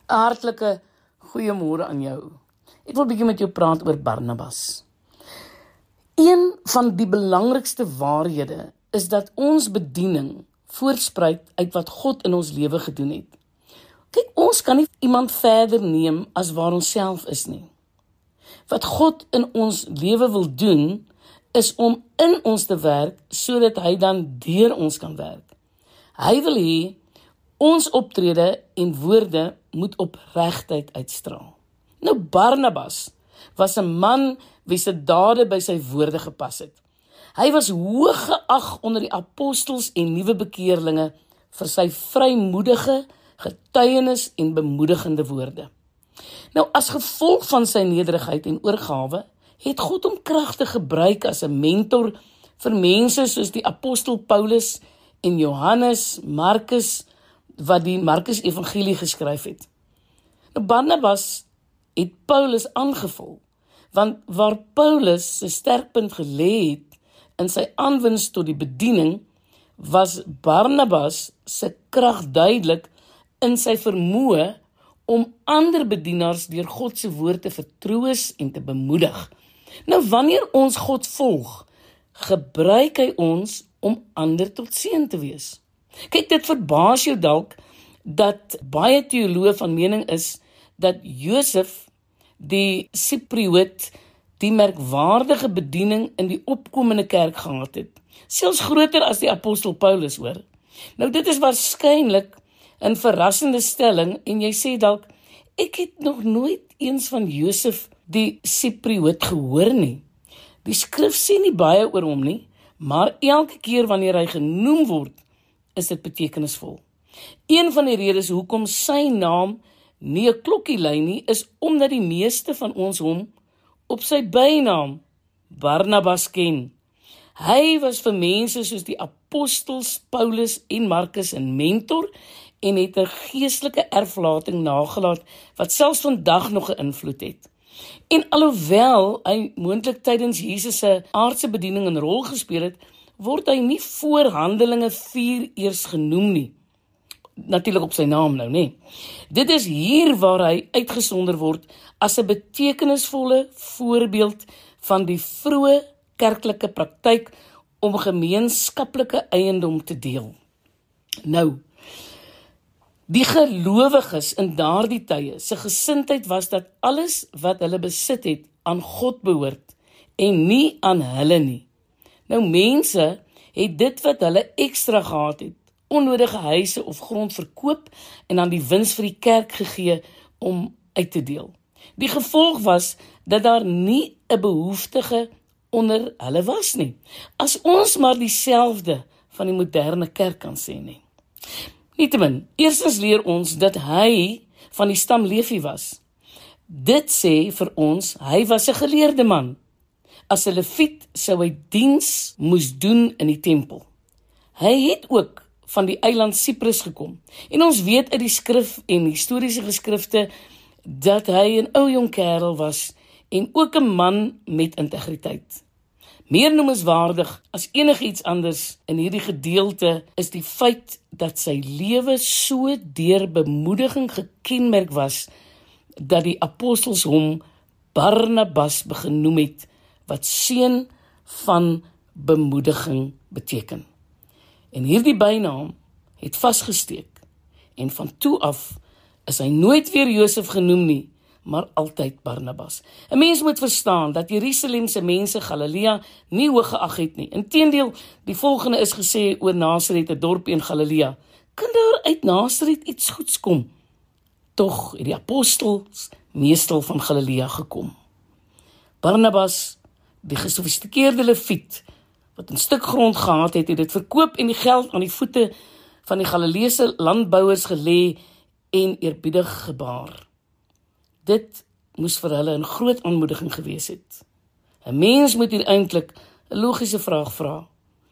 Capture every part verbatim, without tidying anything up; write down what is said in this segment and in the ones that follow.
Hartlike goeiemôre aan jou. Ek wil 'n bietjie met jou praat oor Barnabas. Een van die belangrikste waarhede is dat ons bediening voortspruit uit wat God in ons lewe gedoen het. Kyk, ons kan nie iemand verder neem as waar ons self is nie. Wat God in ons lewe wil doen, is om in ons te werk, sodat hy dan deur ons kan werk. Hy wil hê, ons optrede en woorde moet opregtheid uitstraal. Nou Barnabas was 'n man wie se dade by sy woorde gepas het. Hy was hoog geag onder die apostels en nuwe bekeerlinge vir sy vrymoedige getuienis en bemoedigende woorde. Nou as gevolg van sy nederigheid en oorgawe, het God hom kragtig gebruik as 'n mentor vir mense soos die apostel Paulus en Johannes, Markus, wat die Markus Evangelie geskryf het. Nou Barnabas het Paulus aangevul, want waar Paulus sy sterkpunt gelê het in sy aanwins tot die bediening, was Barnabas se krag duidelik in sy vermoë om ander bedienaars deur God se woord te vertroos en te bemoedig. Nou wanneer ons God volg, gebruik hy ons om ander tot seën te wees. Kyk, dit verbaas jou dalk dat baie teoloë van mening is dat Josef, die Siprioot, die merkwaardige bediening in die opkomende kerk gehad het. Selfs groter as die apostel Paulus, hoor. Nou dit is waarskynlik 'n verrassende stelling en jy sê dalk, ek het nog nooit eens van Josef die Siprioot gehoor nie. Die skrif sê nie baie oor hom nie, maar elke keer wanneer hy genoem word, is dit betekenisvol. Een van die redes hoekom sy naam nie 'n klokkie lui nie, is omdat die meeste van ons hom op sy bynaam Barnabas ken. Hy was vir mense soos die apostels Paulus en Markus 'n mentor en het 'n geestelike erflating nagelaat wat selfs vandag nog 'n invloed het. En alhoewel hy moontlik tydens Jesus se aardse bediening 'n rol gespeel het, word hy nie voor Handelinge vier eers genoem nie. Natuurlik op sy naam nou, nee. Dit is hier waar hy uitgesonder word as 'n betekenisvolle voorbeeld van die vroeë kerklike praktyk om gemeenskaplike eiendom te deel. Nou, die gelowiges in daardie tye se gesindheid was dat alles wat hulle besit het aan God behoort en nie aan hulle nie. Nou mense het dit wat hulle ekstra gehad het, onnodige huise of grond verkoop en aan die wins vir die kerk gegee om uit te deel. Die gevolg was dat daar nie 'n behoeftige onder hulle was nie. As ons maar dieselfde van die moderne kerk kan sê nie. Nietemin, eerstens leer ons dat hy van die stam Levi was. Dit sê vir ons, hy was 'n geleerde man. As 'n leviet sou hy diens moes doen in die tempel. Hy het ook van die eiland Siprus gekom. En ons weet uit die skrif en historiese geskrifte dat hy 'n ou jong kerel was en ook 'n man met integriteit. Meer noemenswaardig as enigiets anders in hierdie gedeelte is die feit dat sy lewe so deur bemoediging gekenmerk was dat die apostels hom Barnabas begenoem het, wat seun van bemoediging beteken. En hierdie bynaam het vasgesteek en van toe af is hy nooit weer Josef genoem nie, maar altyd Barnabas. 'n Mens moet verstaan dat Jerusalemse mense Galilea nie hoog geag het nie. Inteendeel, die volgende is gesê oor Nasaret, 'n dorpie in Galilea. Kan daar uit Nasaret iets goeds kom? Tog het die apostels meestal van Galilea gekom. Barnabas, die gesofistikeerde leviet, wat 'n stuk grond gehad het, het dit verkoop en die geld aan die voete van die Galileese landbouers gelê en eerbiedig gebaar. Dit moes vir hulle 'n groot aanmoediging gewees het. 'n Mens moet hier eintlik 'n logiese vraag vra.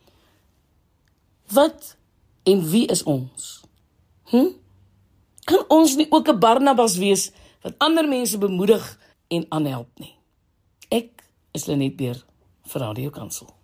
Wat en wie is ons? Hm? Kan ons nie ook 'n Barnabas wees wat ander mense bemoedig en aanhelp nie? Ek is Lenet Beer vir Radio Kansel.